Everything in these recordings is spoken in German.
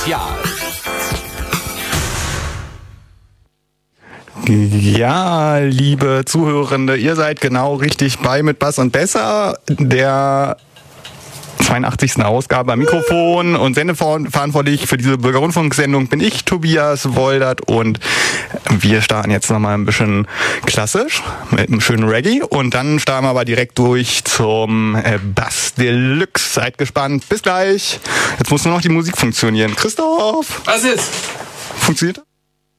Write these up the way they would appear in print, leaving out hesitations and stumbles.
Spezial. Ja, liebe Zuhörende, ihr seid genau richtig bei mit Bass und Besser, der 82. Ausgabe am Mikrofon und sendeverantwortlich für diese Bürgerrundfunksendung bin ich, Tobias Woldert, und wir starten jetzt nochmal ein bisschen klassisch mit einem schönen Reggae und dann starten wir aber direkt durch zum Bass Deluxe. Seid gespannt, bis gleich. Jetzt muss nur noch die Musik funktionieren. Christoph! Was ist? Funktioniert das?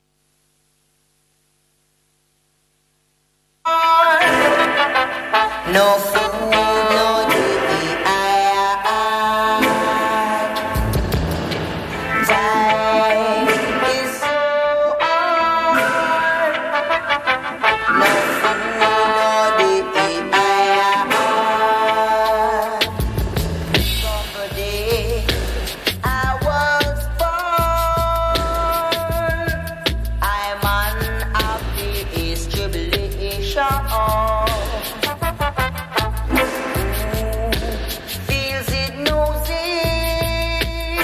No food, no duty, time is so hard. No food, no duty, from the day I was born, I'm unhappy, is tribulation. Feels it, knows it.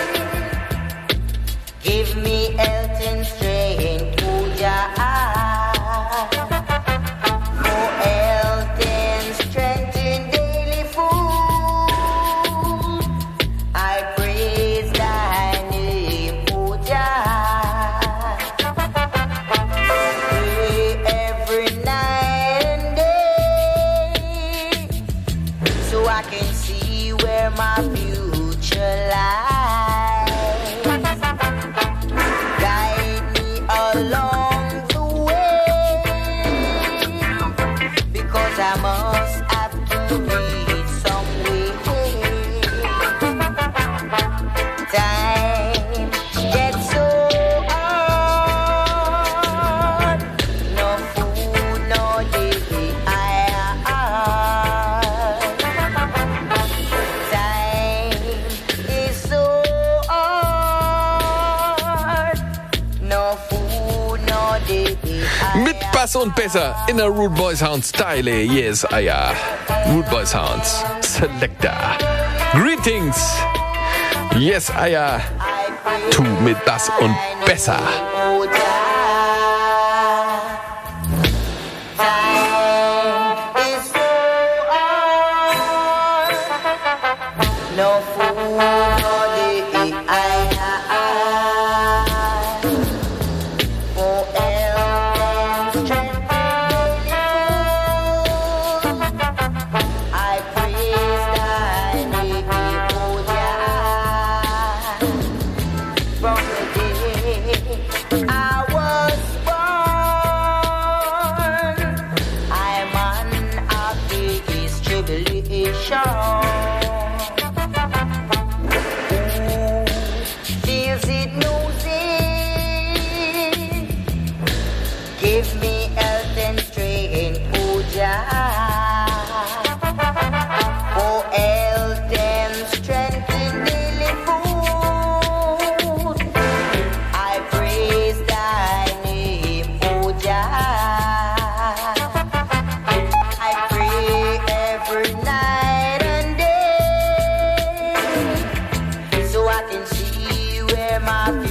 Give me health and strength, to Jah. For health and strength in daily food, I praise Thy name, O Jah. Pray every night and day, so I can see where my future lies. Guide me along the way, because I must have to reach somewhere. Time gets so hard. No food, no daily time is so hard. No food, no daily Mit Bass und Besser in der Rude Boy Sound Style. Yes, ja. Rude Boy Sounds Selector. Greetings. Yes, ja. Tu mit Bass und Besser. No food, no daily for health and strength, I praise Thy name, O Jah. From the day I was born, I'm unhappy, is tribulation. Feels it, knows it. Give me health and strength, O Jah. For health and strength in daily food, I praise Thy name, O Jah. I pray every night and day, so I can see where my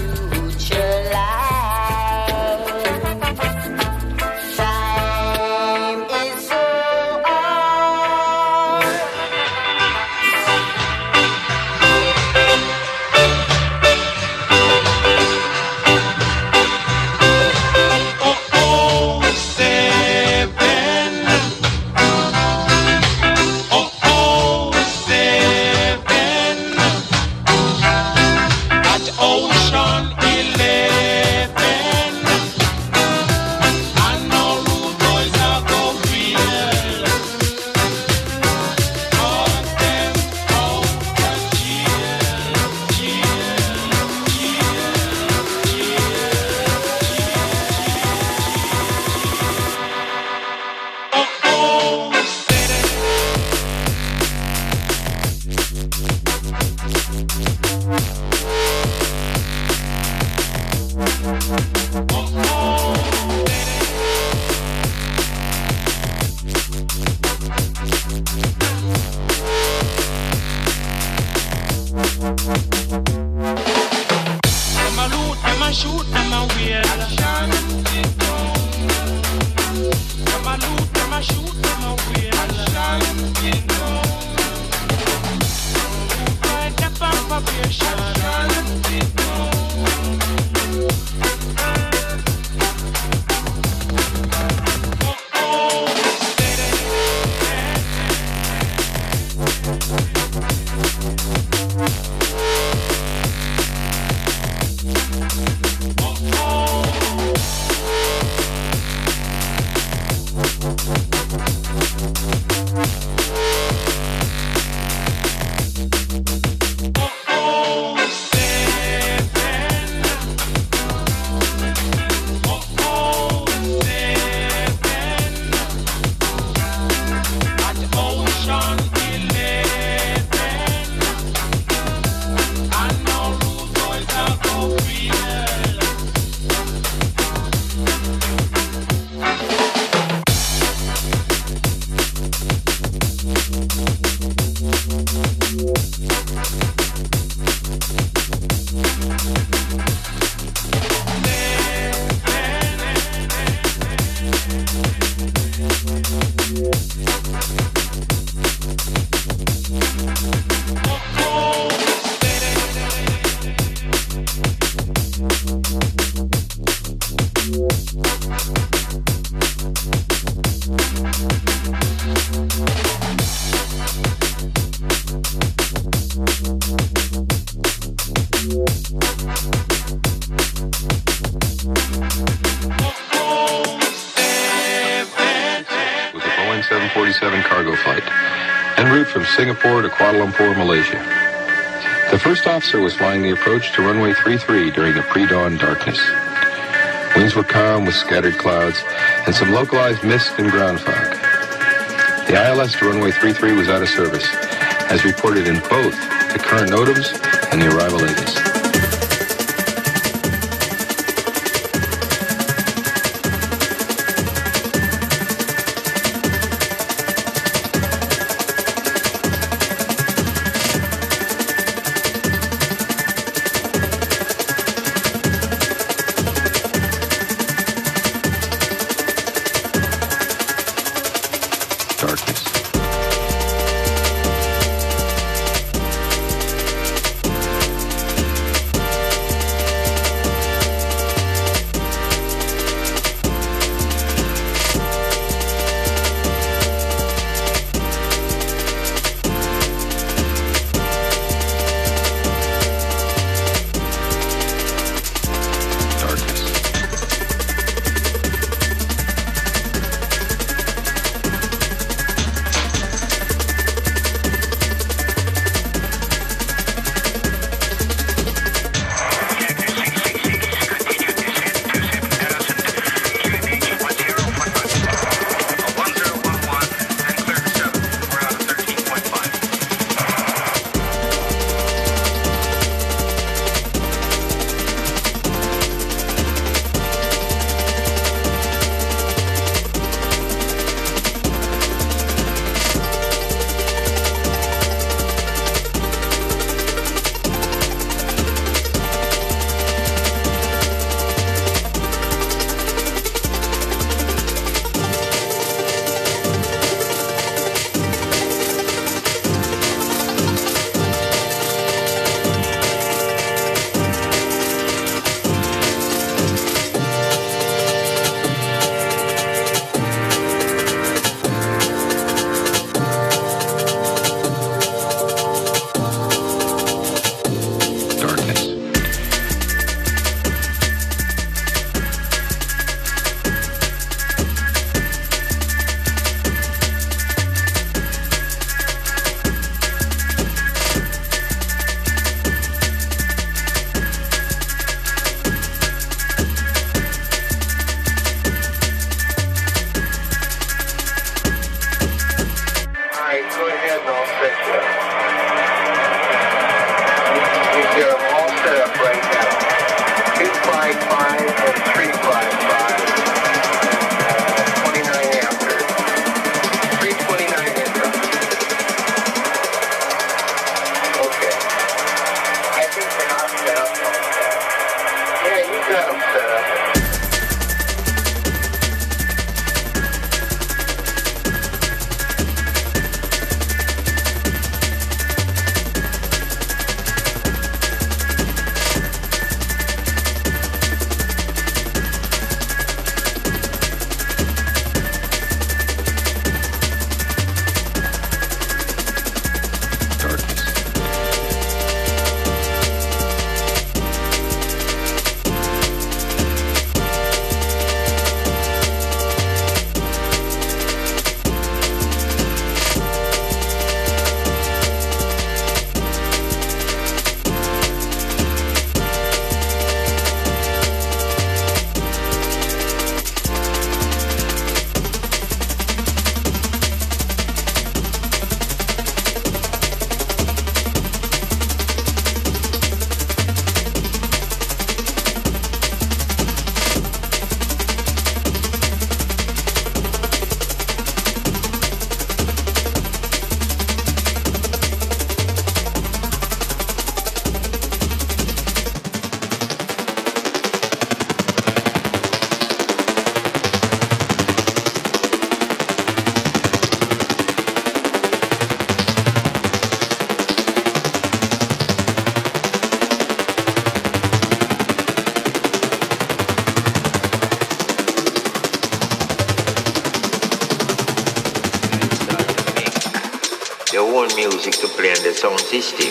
a shoot them away. Action. Them a loot, them a shoot them away. Action. Right up on probation. Singapore to Kuala Lumpur, Malaysia. The first officer was flying the approach to runway 33 during the pre-dawn darkness. Winds were calm with scattered clouds and some localized mist and ground fog. The ILS to runway 33 was out of service, as reported in both the current NOTAMs and the arrival ATIS. music to play on the sound system.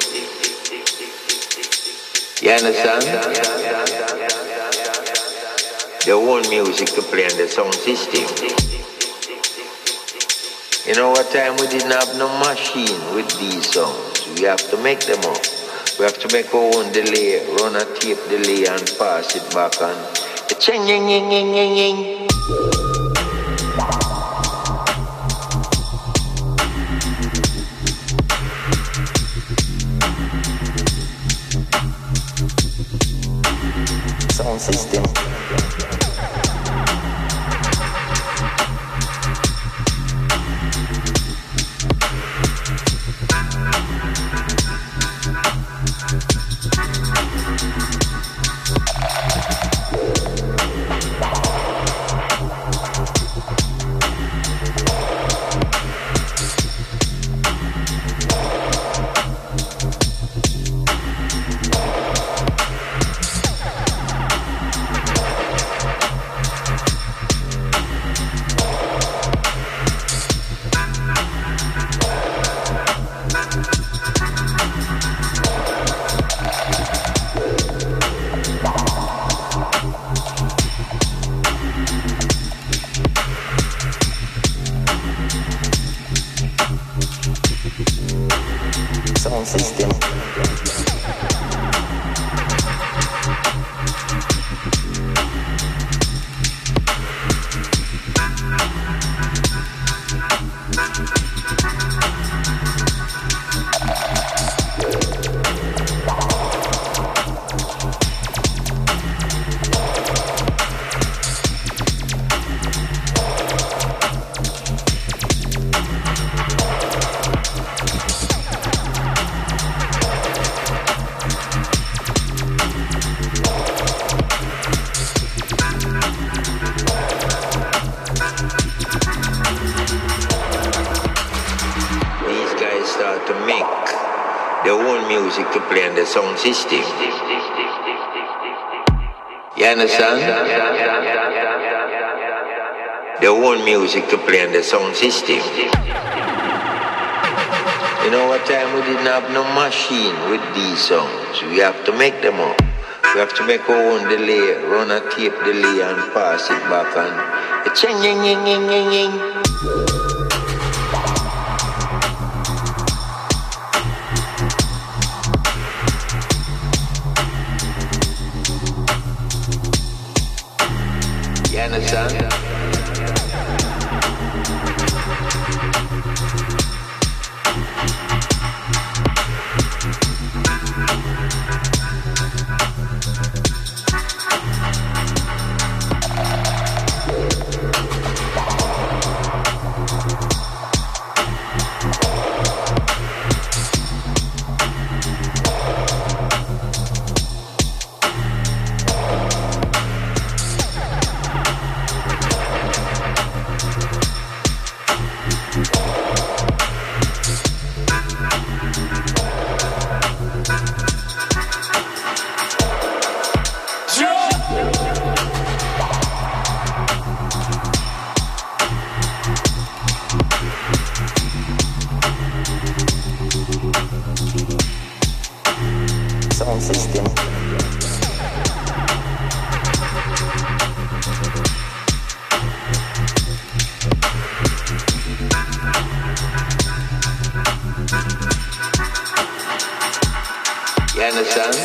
You understand? Their own music to play on the sound system. You know what time we didn't have no machine with these songs. We have to make them up. We have to make our own delay, run a tape delay and pass it back on. Ching ying ying ying ying ying. Sound system. Sound system. To make their own music to play on the sound system. You understand? Their own music to play on the sound system. You know what time we didn't have no machine with these songs. We have to make them up. We have to make our own delay, run a tape delay and pass it back on. Ching ying ying ying ying ying. You understand? Sound system. You understand?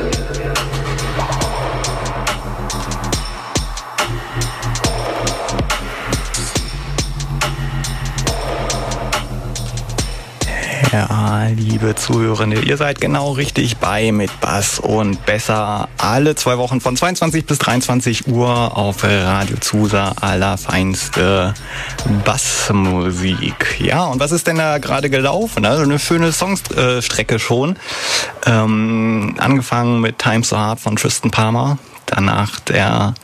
Ja, liebe Zuhörende, ihr seid genau richtig bei mit Bass und Besser. Alle 2 Wochen von 22 bis 23 Uhr auf Radio Zusa, allerfeinste Bassmusik. Ja, und was ist denn da gerade gelaufen? Also eine schöne Songstrecke schon. Angefangen mit Times So Hard von Tristan Palmer. Danach der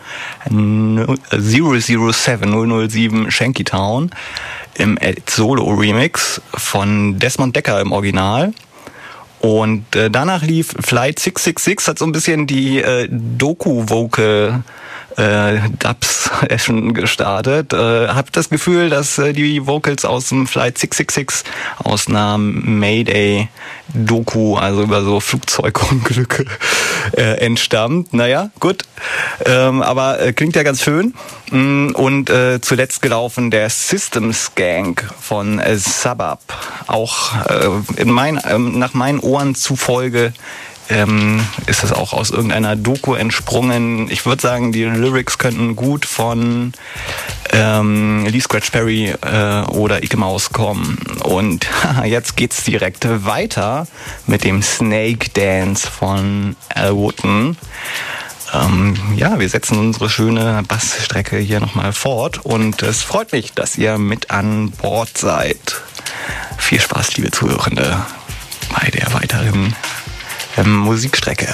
007 Shankytown im Solo-Remix von Desmond Decker im Original. Und danach lief Flight 666, hat so ein bisschen die Doku-Vocal Dub-Session gestartet. Hab das Gefühl, dass die Vocals aus dem Flight 666 aus einer Mayday-Doku, also über so Flugzeugunglücke, entstammt. Naja, gut. Aber klingt ja ganz schön. Und zuletzt gelaufen der System Skank von Sabab. Auch nach meinen Ohren zufolge ist es auch aus irgendeiner Doku entsprungen. Ich würde sagen, die Lyrics könnten gut von Lee Scratch Perry oder Icke Maus kommen. Und jetzt geht's direkt weiter mit dem Snake Dance von Al Wooten. Ja, wir setzen unsere schöne Bassstrecke hier nochmal fort und es freut mich, dass ihr mit an Bord seid. Viel Spaß, liebe Zuhörende, bei der weiteren Musikstrecke.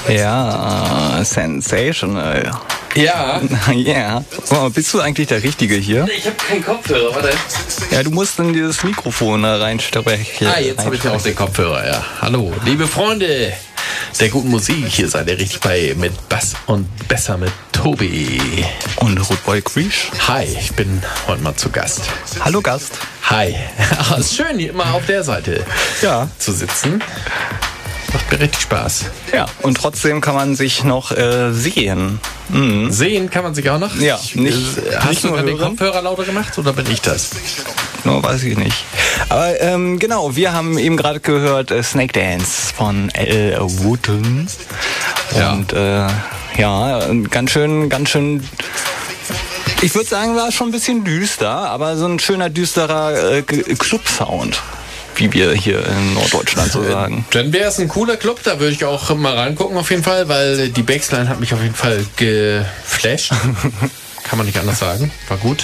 Ja, sensational. Ja. Ja. Oh, bist du eigentlich der Richtige hier? Ich habe keinen Kopfhörer, warte. Ja, du musst in dieses Mikrofon reinstechen. Jetzt habe ich ja auch den Kopfhörer, ja. Hallo, liebe Freunde der guten Musik. Hier seid ihr richtig bei mit Bass und Besser mit Tobi. Und Rootboy Creesh. Hi, ich bin heute mal zu Gast. Hallo Gast. Hi. Ist schön, hier immer auf der Seite zu sitzen. Macht mir richtig Spaß. Ja, und trotzdem kann man sich noch sehen. Mhm. Sehen kann man sich auch noch? Ja, Hast du nur den Kopfhörer lauter gemacht oder bin ich das? No, weiß ich nicht. Aber genau, wir haben eben gerade gehört Snake Dance von L. Wooten. Und ganz schön... Ich würde sagen, war schon ein bisschen düster, aber so ein schöner, düsterer Club-Sound, wie wir hier in Norddeutschland so sagen. Dann wäre es ein cooler Club, da würde ich auch mal reingucken auf jeden Fall, weil die Bassline hat mich auf jeden Fall geflasht. Kann man nicht anders sagen. War gut.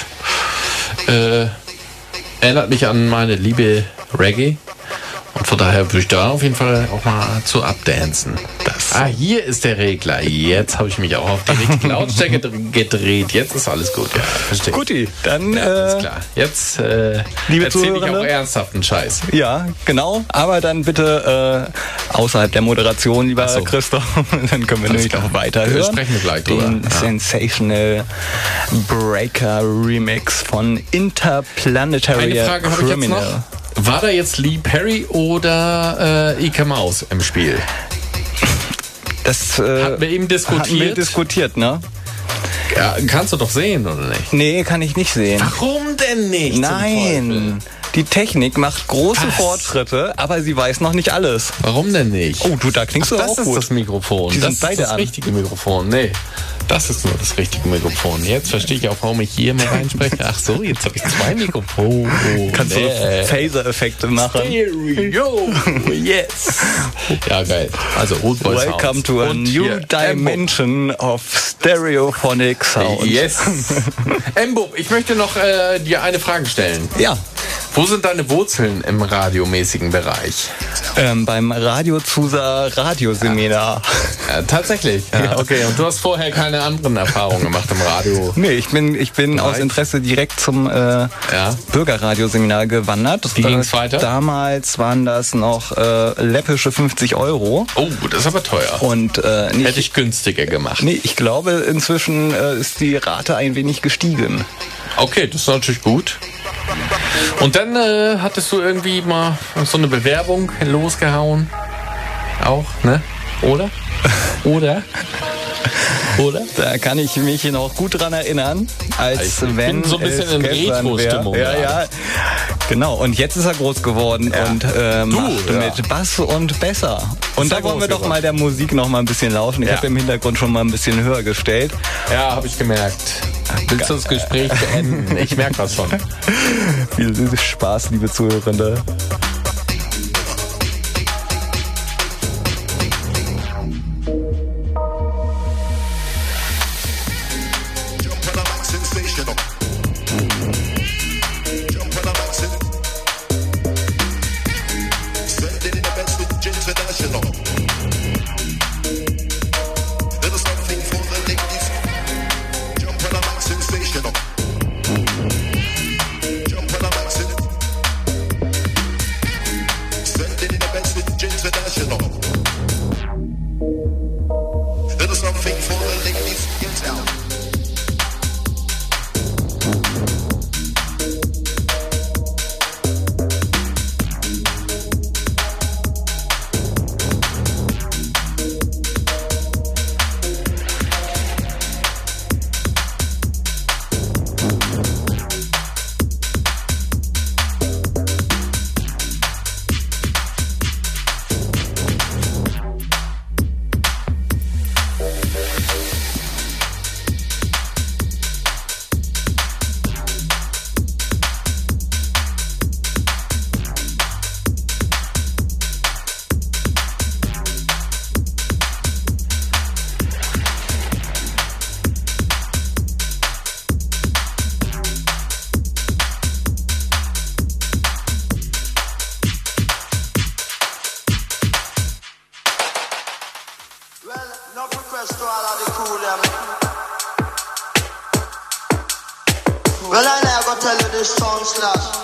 Erinnert mich an meine liebe Reggae. Und von daher würde ich da auf jeden Fall auch mal zu abdancen. Hier ist der Regler. Jetzt habe ich mich auch auf die richtige Lautstärke gedreht. Jetzt ist alles gut. Ja, verstehe. Guti, dann alles klar. Jetzt liebe erzähle ich auch ernsthaften Scheiß. Ja, genau. Aber dann bitte außerhalb der Moderation, lieber Christoph. Dann können wir nämlich noch weiterhören. Wir sprechen gleich drüber. Den Sensational Breaker Remix von Interplanetary Eine Frage habe ich jetzt noch. War da jetzt Lee Perry oder Ike Maus im Spiel? Das hatten wir eben diskutiert. Hatten wir diskutiert, ne? Ja, kannst du doch sehen, oder nicht? Nee, kann ich nicht sehen. Warum denn nicht? Nein. Die Technik macht große Fortschritte, aber sie weiß noch nicht alles. Warum denn nicht? Oh, du, da klingst du auch gut. Das ist das Mikrofon. Das ist das richtige Mikrofon. Nee, das ist nur das richtige Mikrofon. Jetzt verstehe ich auch, warum ich hier mal reinspreche. Ach so, jetzt habe ich 2 Mikrofone. Kannst du Phaser-Effekte machen? Stereo, yes. Ja, geil. Also, Rootboy Sounds. Welcome to a new dimension of stereophonic sound. Yes. Mbub, ich möchte noch dir eine Frage stellen. Ja. Wo sind deine Wurzeln im radiomäßigen Bereich? Beim Radiozusa Radioseminar. Tatsächlich? Ja, okay. Und du hast vorher keine anderen Erfahrungen gemacht im Radio? Nee, ich bin aus Interesse direkt zum Bürgerradioseminar gewandert. Wie ging es weiter? Damals waren das noch läppische 50 €. Oh, das ist aber teuer. Und hätte ich günstiger gemacht. Nee, ich glaube, inzwischen ist die Rate ein wenig gestiegen. Okay, das ist natürlich gut. Und dann hattest du irgendwie mal so eine Bewerbung losgehauen. Auch, ne? Oder? Da kann ich mich noch gut dran erinnern, als ich bin so ein bisschen in Retro-Stimmung. Ja, genau. Und jetzt ist er groß geworden und macht mit Bass und Besser. Und da wollen wir doch mal der Musik noch mal ein bisschen lauschen. Ich habe im Hintergrund schon mal ein bisschen höher gestellt. Ja, habe ich gemerkt. Willst du das Gespräch beenden? Ich merke das schon. Viel Spaß, liebe Zuhörende. Well, I never tell you this sound slash.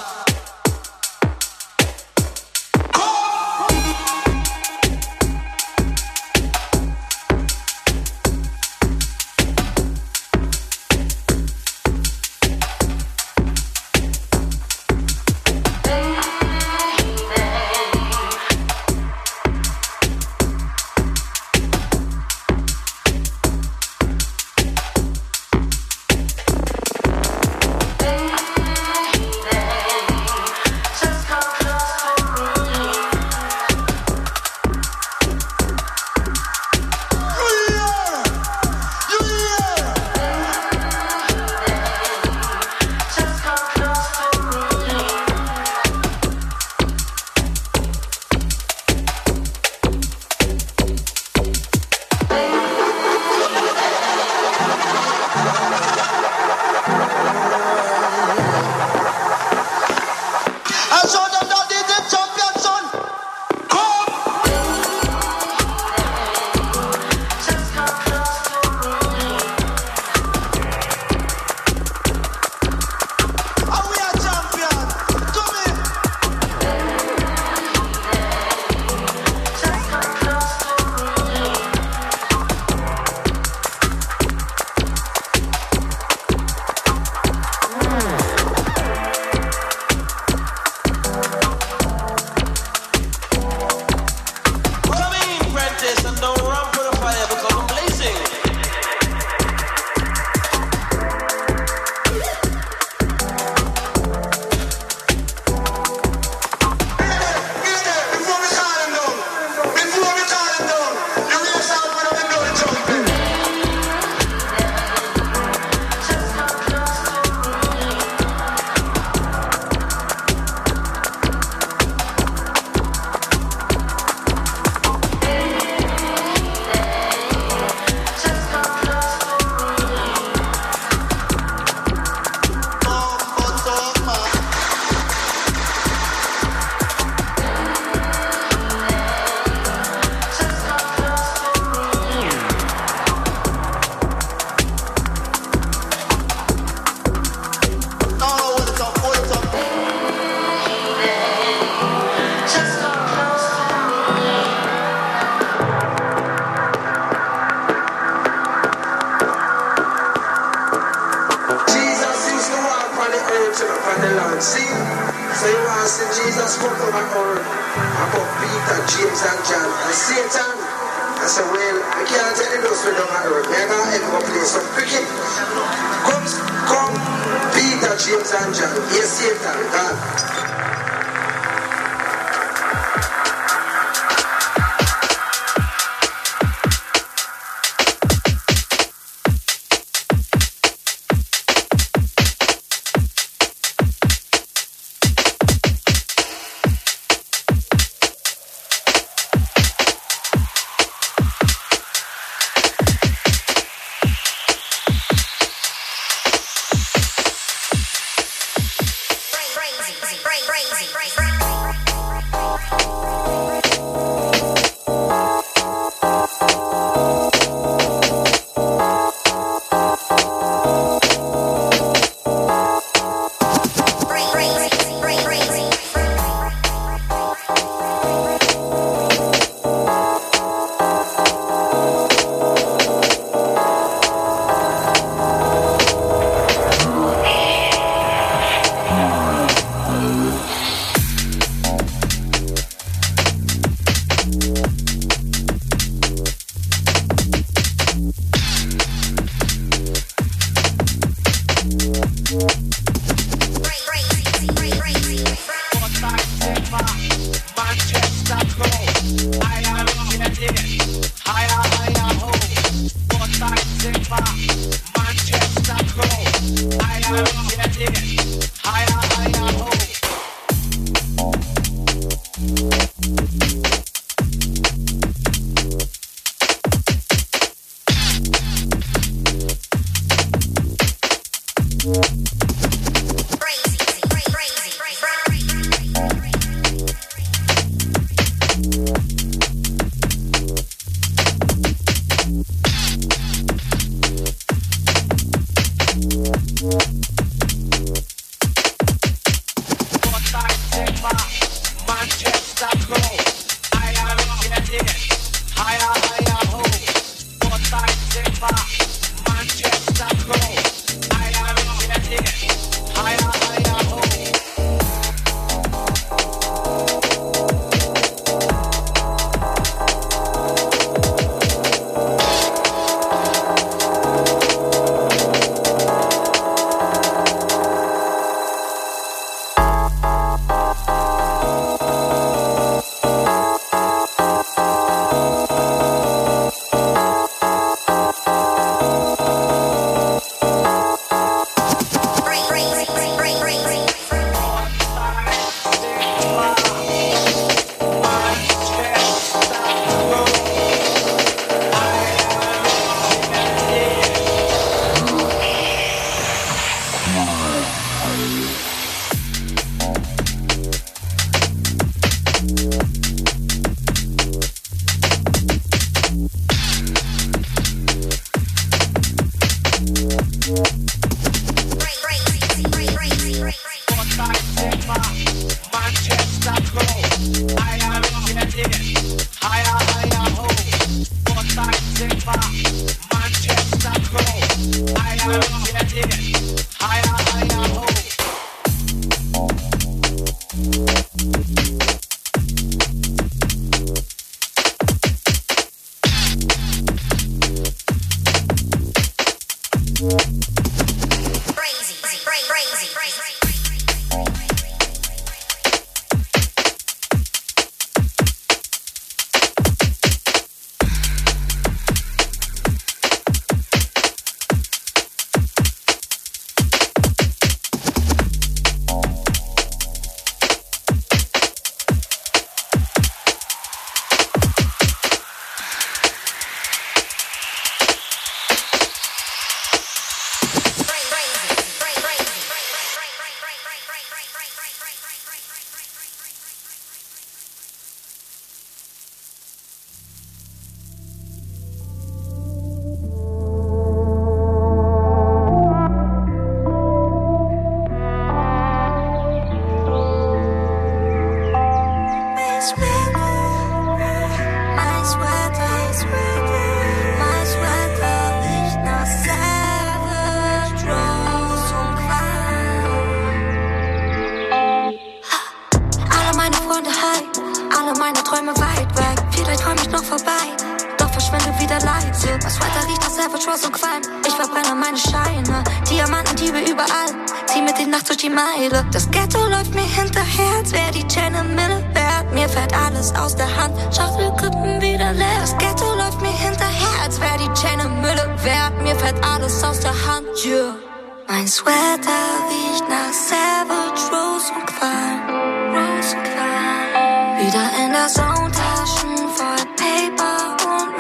Das Ghetto läuft mir hinterher, als wär die Chain im Mittelwert. Mir fällt alles aus der Hand, Schachtelkippen wieder leer. Das Ghetto läuft mir hinterher, als wär die Chain im Mittelwert. Mir fällt alles aus der Hand, yeah. Mein Sweater riecht nach Savage, Rose und Qualm. Rose und Qualm. Wieder in der Zone, Taschen voll Paper und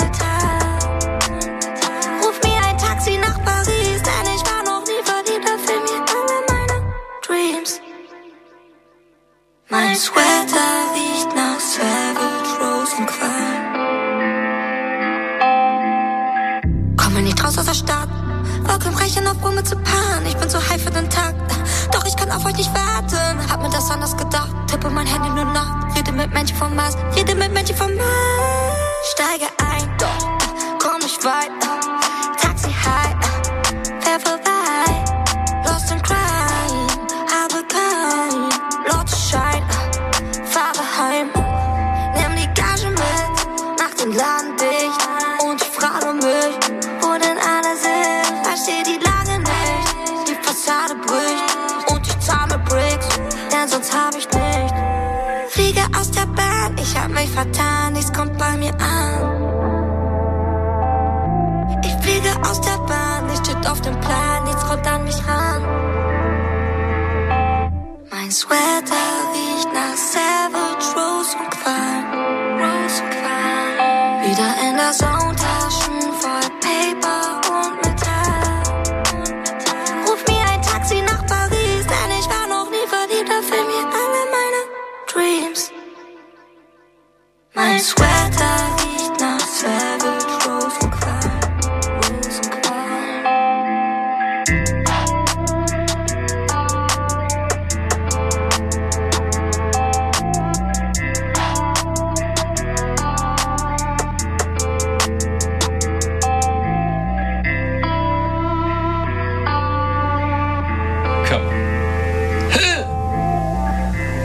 Metall. Ruf mir ein Taxi nach Paris, denn ich war noch nie verliebt, erfüll mir alle meine Dreams. Mein Sweater riecht nach Savage, Rose und Qualm. Komme nicht raus aus der Stadt, Wolken brechen auf Brumazepam. Ich bin so high für den Tag, doch ich kann auf euch nicht warten. Hab mir das anders gedacht, tippe mein Handy nur nach. Rede mit Menschen vom Mars, rede mit Menschen vom Mars. Steige ein, doch komm ich weit. Taxi high, fair vorbei. Lost in crime, habe kein Lottoschein. Fahre heim, nimm die Gage mit, mach den Laden dicht. Und ich frage mich, wo denn alle sind. Versteh die Lage nicht, die Fassade bricht. Und ich zahle Bricks, denn sonst hab ich nicht. Fliege aus der Bahn, ich hab mich vertan, nichts kommt bei mir an. Ich fliege aus der Bahn, nichts steht auf dem Plan, nichts kommt an mich ran. Mein Sweater riecht nach Savage, Rose und Qualm. Rose und Qualm. Wieder in der Zone, Taschen voll Paper und Metall. Ruf mir ein Taxi nach Paris, denn ich war noch nie verliebt, erfüll mir alle meine Dreams. Mein Sweater riecht nach Savage, Rose und Qualm. Rose und Qualm.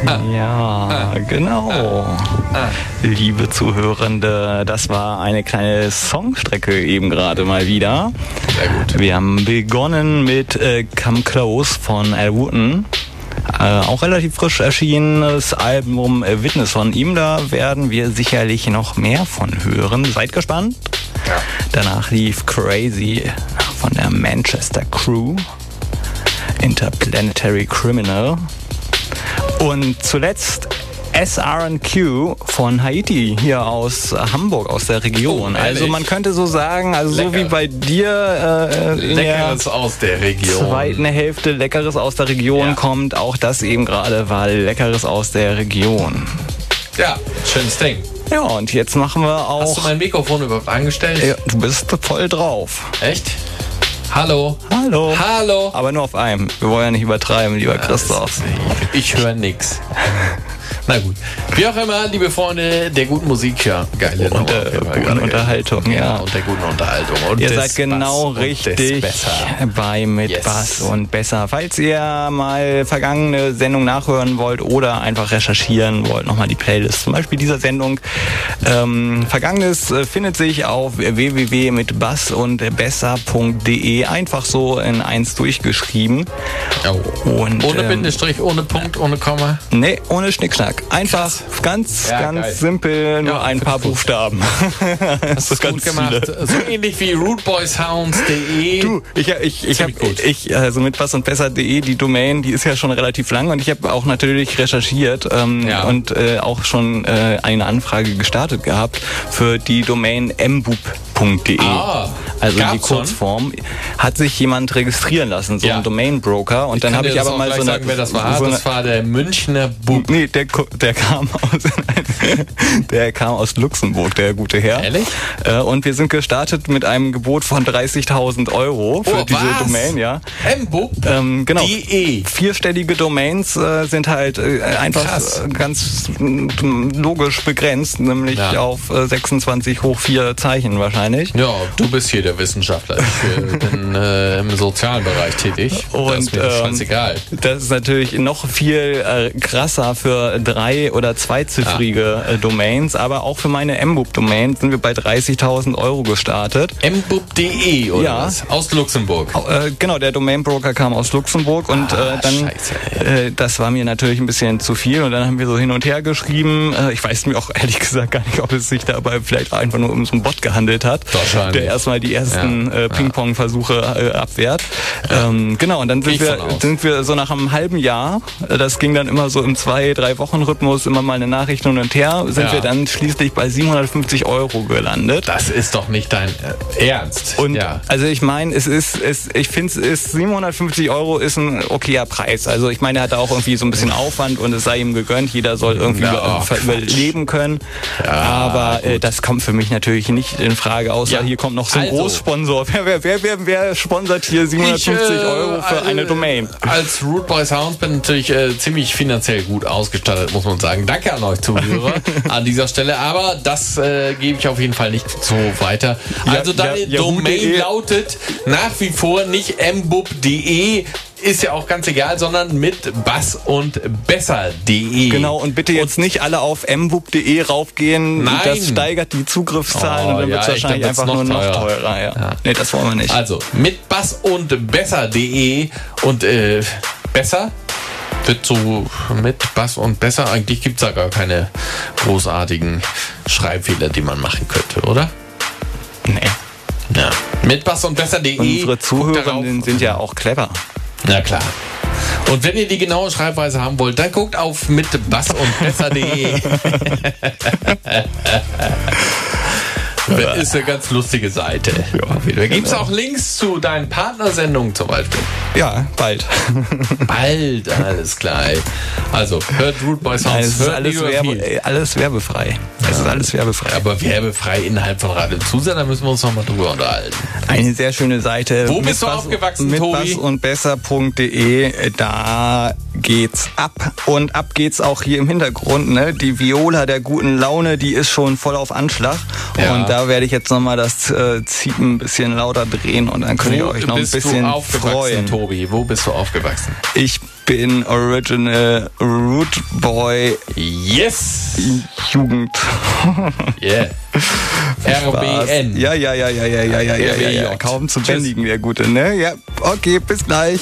Ja, genau. Liebe Zuhörende, das war eine kleine Songstrecke eben gerade mal wieder. Sehr gut. Wir haben begonnen mit Come Close von Al Wooten. Auch relativ frisch erschienenes Album Witness von ihm. Da werden wir sicherlich noch mehr von hören. Seid gespannt. Ja. Danach lief Crazy von der Manchester Crew. Interplanetary Criminal. Und zuletzt SRNQ von Haiti, hier aus Hamburg, aus der Region. Oh, also man könnte so sagen, also lecker. So wie bei dir in Leckeres aus der der Region. zweiten Hälfte Leckeres aus der Region kommt, auch das eben gerade war Leckeres aus der Region. Ja, schönes Ding. Ja, und jetzt machen wir auch... Hast du mein Mikrofon überhaupt angestellt? Ja, du bist voll drauf. Echt? Hallo? Hallo. Hallo? Aber nur auf einem. Wir wollen ja nicht übertreiben, lieber Christoph. Ich höre nix. Na gut. Wie auch immer, liebe Freunde der guten Musik, ja, geile Und der guten Unterhaltung, ja. Und der guten Unterhaltung. Und Ihr des seid genau Bass und richtig des Besser. bei mit Yes. Bass und Besser. Falls ihr mal vergangene Sendung nachhören wollt oder einfach recherchieren wollt, nochmal die Playlist zum Beispiel dieser Sendung. Vergangenes findet sich auf www.mitbassundbesser.de. Einfach so in eins durchgeschrieben. Oh. Und, Ohne Bindestrich, ohne Punkt, ohne Komma. Nee, ohne Schnickschnack. Einfach ganz geil. simpel, nur Ja, ein paar gut. Buchstaben. Hast du gut gemacht. So ähnlich wie rootboysounds.de. Du, also mit Bass und Besser.de, die Domain, die ist ja schon relativ lang und ich habe auch natürlich recherchiert und auch schon eine Anfrage gestartet gehabt für die Domain mbub.de. Also die Kurzform. Hat sich jemand registrieren lassen, so ein Domain-Broker. Und dann habe ich aber mal so eine... sagen, wer das war. Das war der Münchner Bub. Nee, der kam aus Luxemburg, der gute Herr. Ehrlich? Und wir sind gestartet mit einem Gebot von 30.000 € für diese Domain, ja. Mbub? Genau. DE. Vierstellige Domains sind halt einfach ganz logisch begrenzt, nämlich auf 26 hoch 4 Zeichen wahrscheinlich. Ja, du bist hier der Wissenschaftler. Ich bin im sozialen Bereich tätig. Und das ist mir scheißegal. Das ist natürlich noch viel krasser für 3- oder zweiziffrige Domains, aber auch für meine mbub-Domain sind wir bei 30.000 € gestartet. mbub.de oder Ja. was? Aus Luxemburg. Genau, der Domain-Broker kam aus Luxemburg und dann, das war mir natürlich ein bisschen zu viel und dann haben wir so hin und her geschrieben. Ich weiß mir auch ehrlich gesagt gar nicht, ob es sich dabei vielleicht einfach nur um so einen Bot gehandelt hat, Wahrscheinlich. der erstmal die ersten Ping-Pong-Versuche abwehrt. Genau, und dann sind wir so nach einem halben Jahr, das ging dann immer so im 2-3 Wochen Rhythmus, immer mal eine Nachricht hin und her, sind wir dann schließlich bei 750 € gelandet. Das ist doch nicht dein Ernst. Und also ich meine, ich finde, 750 € ist ein okayer Preis. Also ich meine, er hatte auch irgendwie so ein bisschen Aufwand und es sei ihm gegönnt, jeder soll irgendwie überleben können. Ja, aber das kommt für mich natürlich nicht in Frage, außer hier kommt noch so ein Großsponsor. Wer sponsert hier 750 € für eine Domain? Als Root Boy Sounds bin natürlich ziemlich finanziell gut ausgestattet, muss man sagen. Danke an euch Zuhörer an dieser Stelle, aber das gebe ich auf jeden Fall nicht so weiter. Also deine Domain lautet nach wie vor nicht mbub.de, ist ja auch ganz egal, sondern mit bass und besser.de. Genau, und bitte jetzt nicht alle auf mbub.de raufgehen. Nein. Das steigert die Zugriffszahlen und dann wird es wahrscheinlich einfach nur noch teurer. Ja. Nee, das wollen wir nicht. Also mit bass und besser.de und besser wird so mit Bass und Besser. Eigentlich gibt es da gar keine großartigen Schreibfehler, die man machen könnte, oder? Nee. Ja. Mit Bass und Besser.de. Unsere Zuhörenden sind ja auch clever. Na klar. Und wenn ihr die genaue Schreibweise haben wollt, dann guckt auf mit Bass und Besser.de. Ist eine ganz lustige Seite. Da gibt es auch Links zu deinen Partnersendungen zum Beispiel. Ja, bald. Bald, alles klar. Also, hört Root Boy Sounds. Es ist alles werbefrei. Es ist alles werbefrei. Aber werbefrei innerhalb von Radio Zusender, da müssen wir uns nochmal drüber unterhalten. Eine sehr schöne Seite. Wo bist du aufgewachsen, mit Tobi? bassundbesser.de. Da geht's ab. Und ab geht's auch hier im Hintergrund. Ne? Die Viola der guten Laune, die ist schon voll auf Anschlag. Ja. Und da werde ich jetzt nochmal das Ziepen ein bisschen lauter drehen und dann könnt ihr euch noch ein bisschen Wo bist du aufgewachsen, freuen. Tobi? Wo bist du aufgewachsen? Ich bin Original Root Boy Yes! Jugend. Yeah. RBN. Ja. RBJ. Kaum zu Tschüss. bändigen, der Gute, ne? Ja, okay, bis gleich.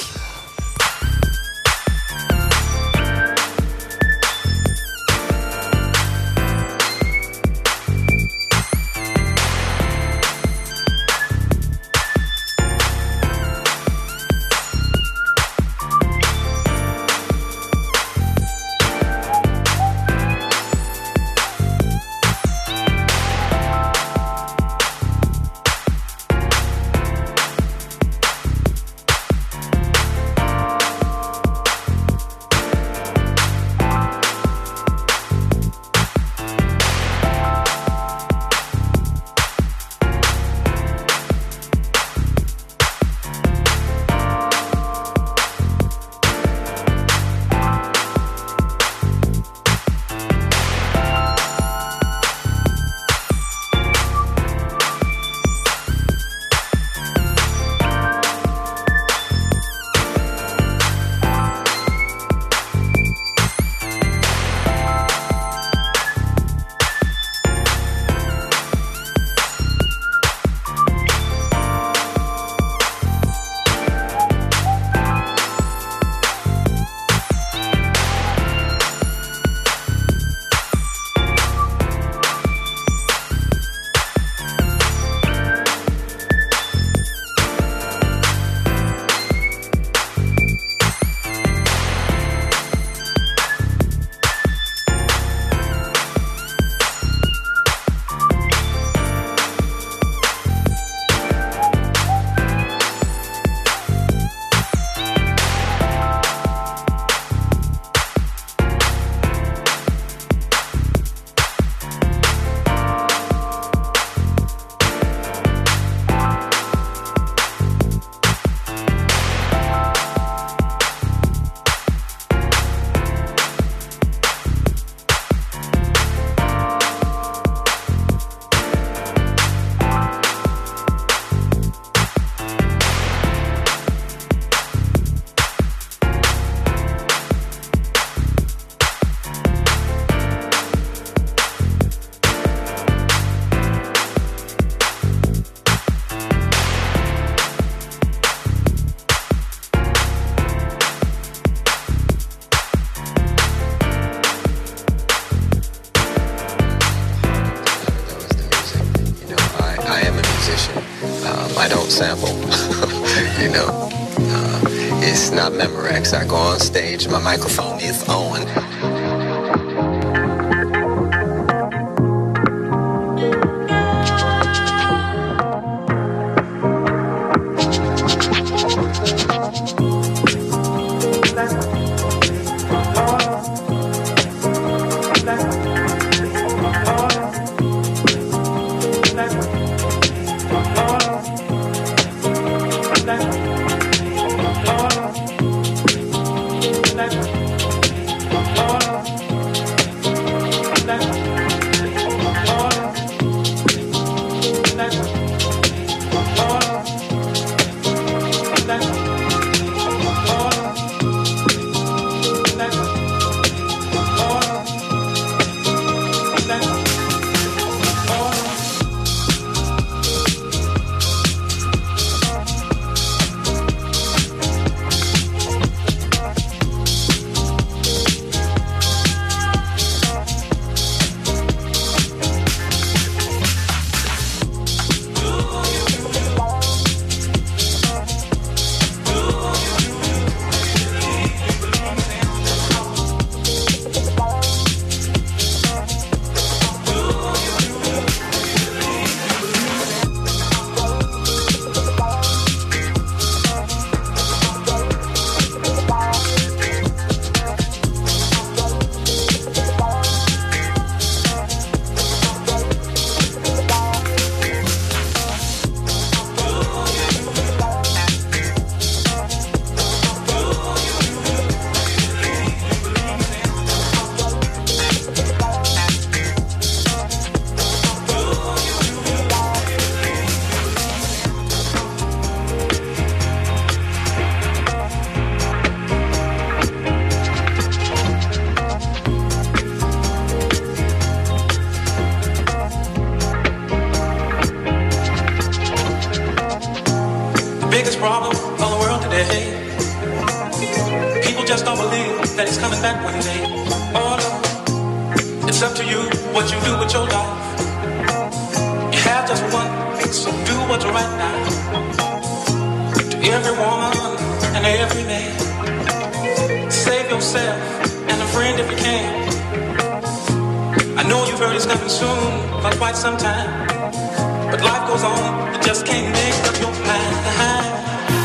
I don't sample, you know. It's not Memorex. I go on stage, my microphone is on. Oh, day. People just don't believe that he's coming back one day. Oh no, it's up to you what you do with your life. You have just one, so do what's right now. To every woman and every man, save yourself and a friend if you can. I know you've heard it's coming soon for quite some time, but life goes on, you just can't make up your mind.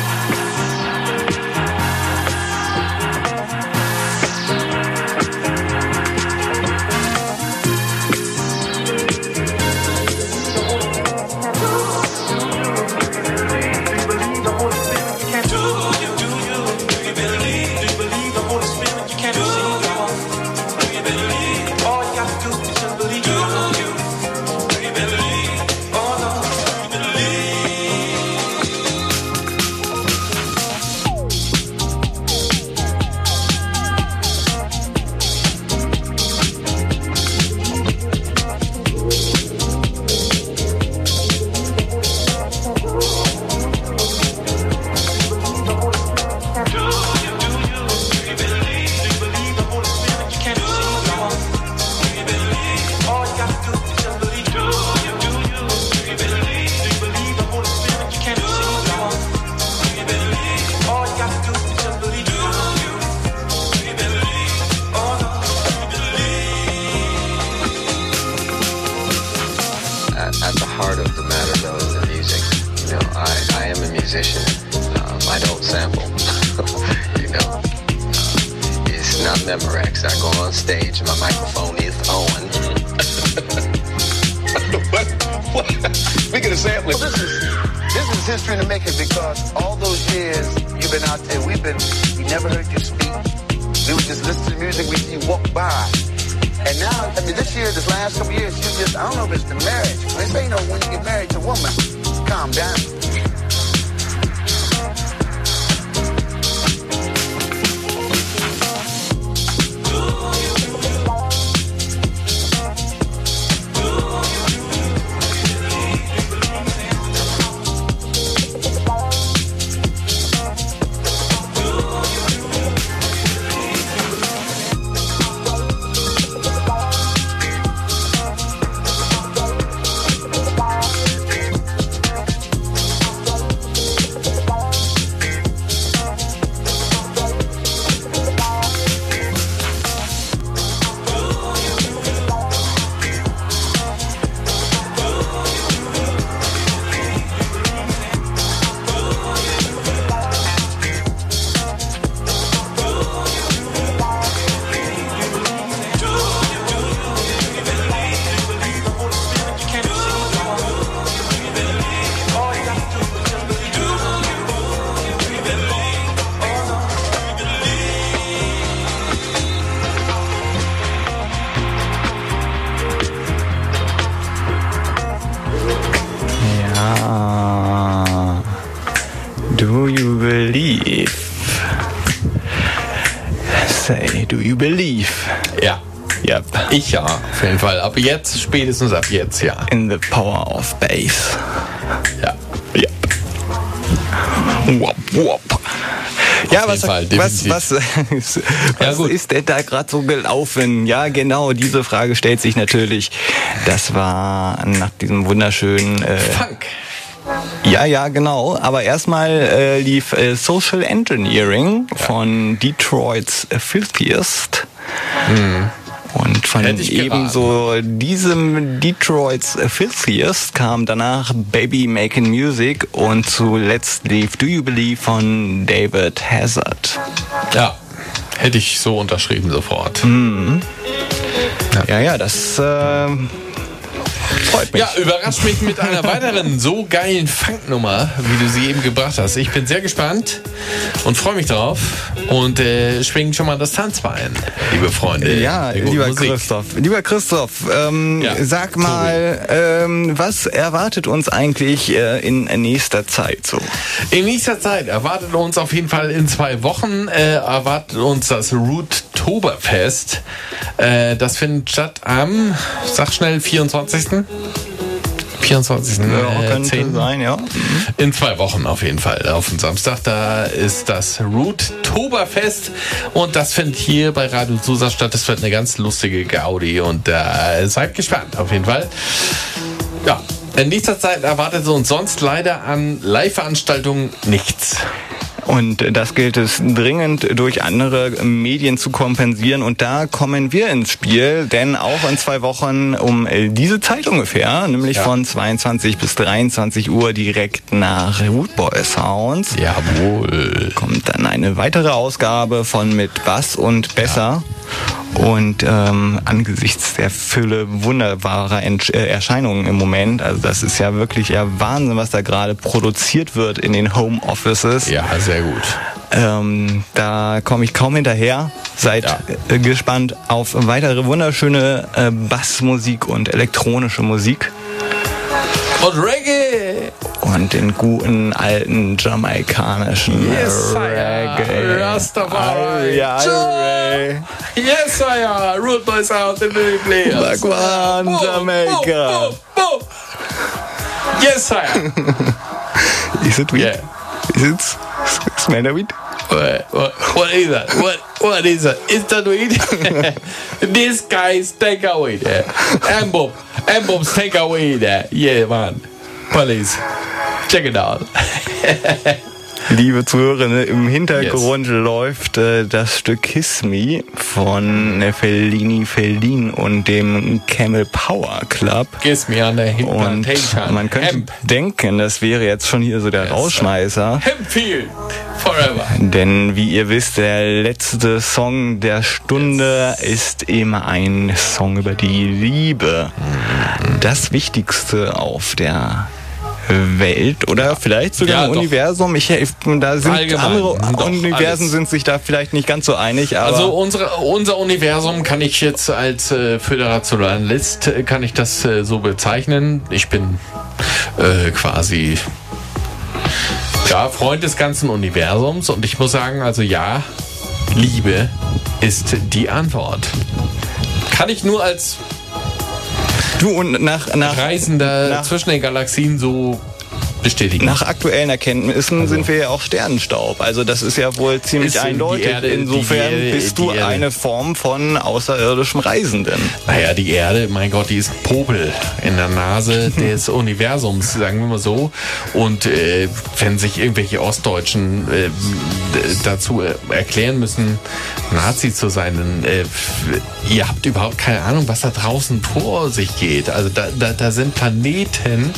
Do you believe? Say, do you believe? Ja. Yep. Ich ja, auf jeden Fall. Ab jetzt, spätestens ab jetzt, ja. In the power of bass. Ja. Yep. Wop, wop. Ja, was ist denn da gerade so gelaufen? Ja, genau, diese Frage stellt sich natürlich. Das war nach diesem wunderschönen Funk. Ja, genau. Aber erstmal lief Social Engineering von Detroit's Filthiest. Und von ebenso diesem Detroit's Filthiest kam danach Baby Making Music und zuletzt lief Do You Believe von David Hazard. Ja, hätte ich so unterschrieben sofort. Mhm. Ja, das freut mich. Ja, überrascht mich mit einer weiteren so geilen Funknummer, wie du sie eben gebracht hast. Ich bin sehr gespannt und freue mich drauf und schwingen schon mal das Tanzbein, liebe Freunde. Ja, lieber Christoph, sag mal, was erwartet uns eigentlich in nächster Zeit so? In nächster Zeit erwartet uns auf jeden Fall in 2 Wochen erwartet uns das Roottoberfest. Das findet statt am, sag schnell, 24. 24. Könnte 10. sein, ja. In 2 Wochen auf jeden Fall. Auf den Samstag, da ist das Roottoberfest und das findet hier bei Radio Susa statt. Das wird eine ganz lustige Gaudi und seid gespannt auf jeden Fall. Ja, in nächster Zeit erwartet uns sonst leider an Live-Veranstaltungen nichts. Und das gilt es dringend durch andere Medien zu kompensieren. Und da kommen wir ins Spiel, denn auch in 2 Wochen um diese Zeit ungefähr, nämlich von 22 bis 23 Uhr direkt nach Rootboy Sounds. Jawohl. Kommt dann eine weitere Ausgabe von Mit Bass und Besser. Und angesichts der Fülle wunderbarer Erscheinungen im Moment, also das ist ja wirklich Wahnsinn, was da gerade produziert wird in den Homeoffices. Ja, sehr gut. Da komme ich kaum hinterher. Seid gespannt auf weitere wunderschöne Bassmusik und elektronische Musik. Und Reggae! Und den guten alten jamaikanischen Reggae. Rastafari. Yes, I am. Root Boys out in the place. Bhagwan, Jamaica. Yes, I am. Is it weed? Yeah. Is it smell the weed? What is that? What is that? Is that weed? These guys take away there. Ambobs take away there. Yeah, man. Police. Check it out. Liebe Zuhörerinnen, im Hintergrund läuft das Stück Kiss Me von Feldin und dem Camel Power Club. Kiss Me on the Plantation. Und man könnte denken, das wäre jetzt schon hier so der Rausschmeißer. Hempfield forever. Denn wie ihr wisst, der letzte Song der Stunde ist immer ein Song über die Liebe. Das Wichtigste auf der Welt oder vielleicht sogar im Universum. Da sind andere Universen sind sich da vielleicht nicht ganz so einig. Aber also unser Universum kann ich jetzt als Föderationalist kann ich das so bezeichnen. Ich bin quasi Freund des ganzen Universums und ich muss sagen, also Liebe ist die Antwort. Kann ich nur als und nach Reisender zwischen den Galaxien so bestätigen. Nach aktuellen Erkenntnissen sind wir ja auch Sternenstaub. Also das ist ja wohl ziemlich eindeutig. Insofern bist du eine Form von außerirdischem Reisenden. Naja, die Erde, mein Gott, die ist ein Popel in der Nase des Universums, sagen wir mal so. Und wenn sich irgendwelche Ostdeutschen dazu erklären müssen, Nazi zu sein, dann ihr habt überhaupt keine Ahnung, was da draußen vor sich geht. Also da sind Planeten.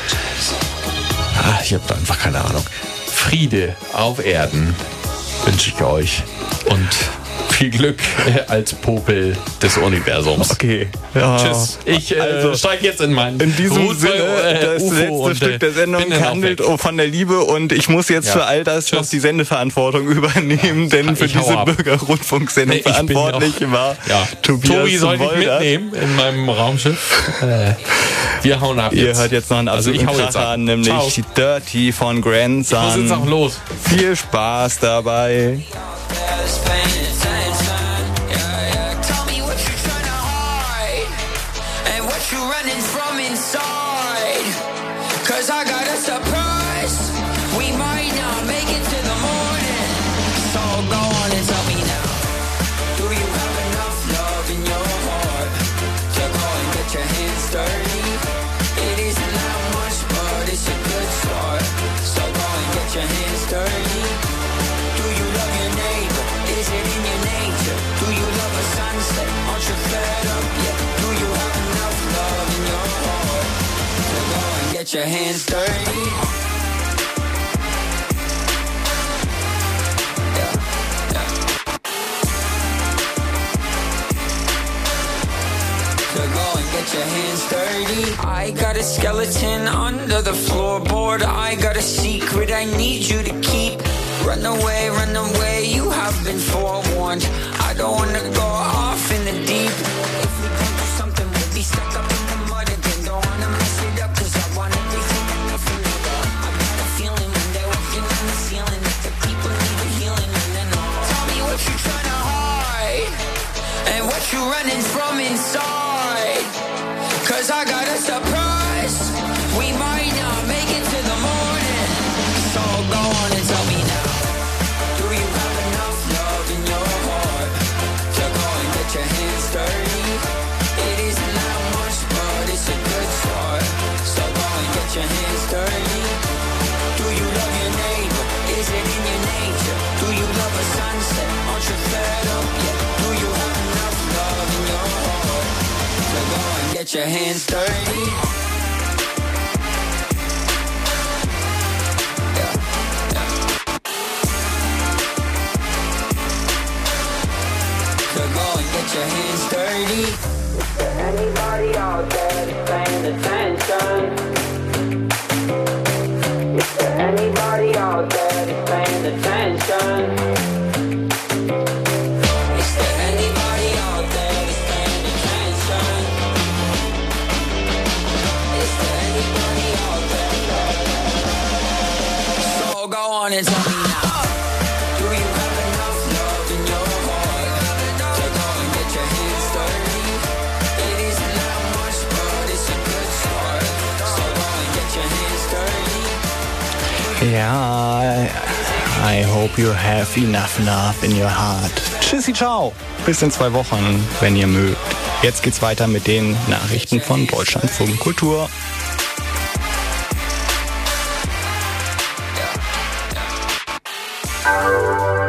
Ich habe da einfach keine Ahnung. Friede auf Erden wünsche ich euch. Und viel Glück als Popel des Universums. Okay. Tschüss. Ich steige jetzt in diesem Sinne, das letzte Stück der Sendung handelt von der Liebe und ich muss jetzt für all das noch die Sendeverantwortung übernehmen, denn für diese Bürgerrundfunksendung verantwortlich war Tobias Tobi soll ich Woldert. mitnehmen in meinem Raumschiff. Wir hauen ab jetzt. Ihr hört jetzt noch einen absoluten Kracher an, nämlich Dirty von Grandson. Ich muss jetzt auch los. Viel Spaß dabei. Get your hands dirty. Your hands dirty. I got a skeleton under the floorboard. I got a secret I need you to keep. Run away, you have been forewarned. I don't wanna go off in the deep. If we come to something, we'll be stuck up in the mud again. Don't wanna mess it up, cause I want everything and nothing, nigga. I got a feeling when they're walking on the ceiling that the people need a healing and then tell me what you tryna hide and what you running from inside. Cause I got a surprise. get your hands dirty. So go and get your hands dirty. Is there anybody out there that's paying attention? Is there anybody out there that's paying attention? Is there anybody out there that's paying attention? Is there anybody out there? So go on and tell me now. Do you have enough love in your heart to go and get your hands dirty? It isn't that much, but it's a good start. So go and get your hands dirty. Ja, I hope you have enough love in your heart. Tschüssi, ciao. Bis in 2 Wochen, wenn ihr mögt. Jetzt geht's weiter mit den Nachrichten von Deutschlandfunk Kultur.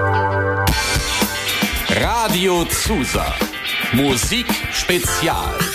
Radio Zusa. Musik Spezial.